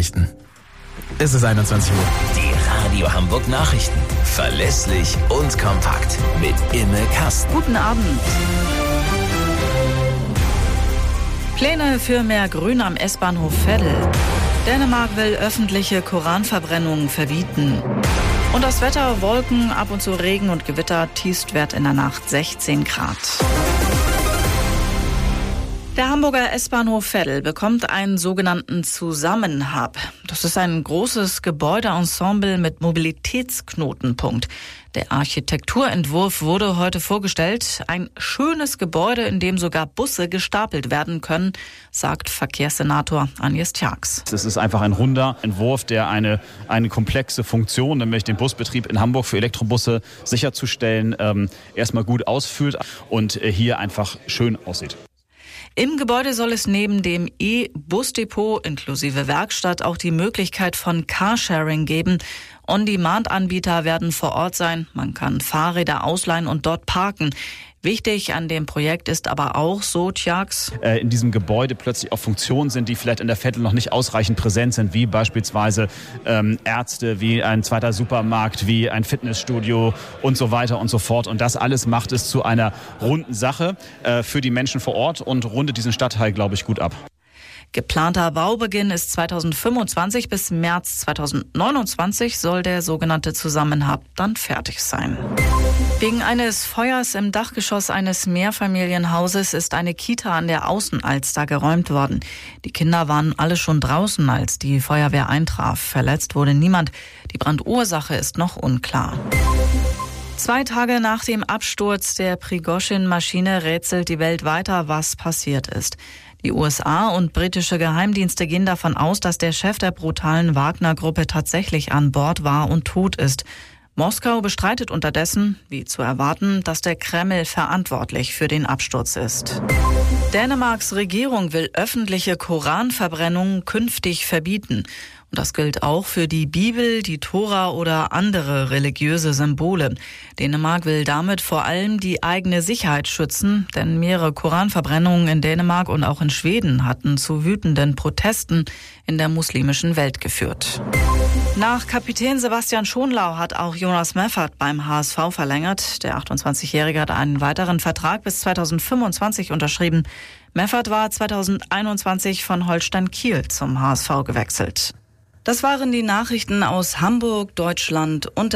Nachrichten. Es ist 21 Uhr. Die Radio Hamburg Nachrichten. Verlässlich und kompakt. Mit Imme Kasten. Guten Abend. Pläne für mehr Grün am S-Bahnhof Veddel. Dänemark will öffentliche Koranverbrennungen verbieten. Und das Wetter: Wolken, ab und zu Regen und Gewitter, Tiefstwert in der Nacht 16 Grad. Der Hamburger S-Bahnhof Veddel bekommt einen sogenannten Zusammenhub. Das ist ein großes Gebäudeensemble mit Mobilitätsknotenpunkt. Der Architekturentwurf wurde heute vorgestellt. Ein schönes Gebäude, in dem sogar Busse gestapelt werden können, sagt Verkehrssenator Agnes Tjax. Es ist einfach ein runder Entwurf, der eine komplexe Funktion, nämlich den Busbetrieb in Hamburg für Elektrobusse sicherzustellen, erstmal gut ausführt und hier einfach schön aussieht. Im Gebäude soll es neben dem E-Busdepot inklusive Werkstatt auch die Möglichkeit von Carsharing geben. On-Demand-Anbieter werden vor Ort sein. Man kann Fahrräder ausleihen und dort parken. Wichtig an dem Projekt ist aber auch, so Tjax, in diesem Gebäude plötzlich auch Funktionen sind, die vielleicht in der Veddel noch nicht ausreichend präsent sind, wie beispielsweise Ärzte, wie ein zweiter Supermarkt, wie ein Fitnessstudio und so weiter und so fort. Und das alles macht es zu einer runden Sache für die Menschen vor Ort und rundet diesen Stadtteil, glaube ich, gut ab. Geplanter Baubeginn ist 2025. Bis März 2029 soll der sogenannte Zusammenhub dann fertig sein. Wegen eines Feuers im Dachgeschoss eines Mehrfamilienhauses ist eine Kita an der Außenalster geräumt worden. Die Kinder waren alle schon draußen, als die Feuerwehr eintraf. Verletzt wurde niemand. Die Brandursache ist noch unklar. 2 Tage nach dem Absturz der Prigoschin-Maschine rätselt die Welt weiter, was passiert ist. Die USA und britische Geheimdienste gehen davon aus, dass der Chef der brutalen Wagner-Gruppe tatsächlich an Bord war und tot ist. Moskau bestreitet unterdessen, wie zu erwarten, dass der Kreml verantwortlich für den Absturz ist. Dänemarks Regierung will öffentliche Koranverbrennungen künftig verbieten. Und das gilt auch für die Bibel, die Tora oder andere religiöse Symbole. Dänemark will damit vor allem die eigene Sicherheit schützen, denn mehrere Koranverbrennungen in Dänemark und auch in Schweden hatten zu wütenden Protesten in der muslimischen Welt geführt. Nach Kapitän Sebastian Schonlau hat auch Jonas Meffert beim HSV verlängert. Der 28-Jährige hat einen weiteren Vertrag bis 2025 unterschrieben. Meffert war 2021 von Holstein Kiel zum HSV gewechselt. Das waren die Nachrichten aus Hamburg, Deutschland und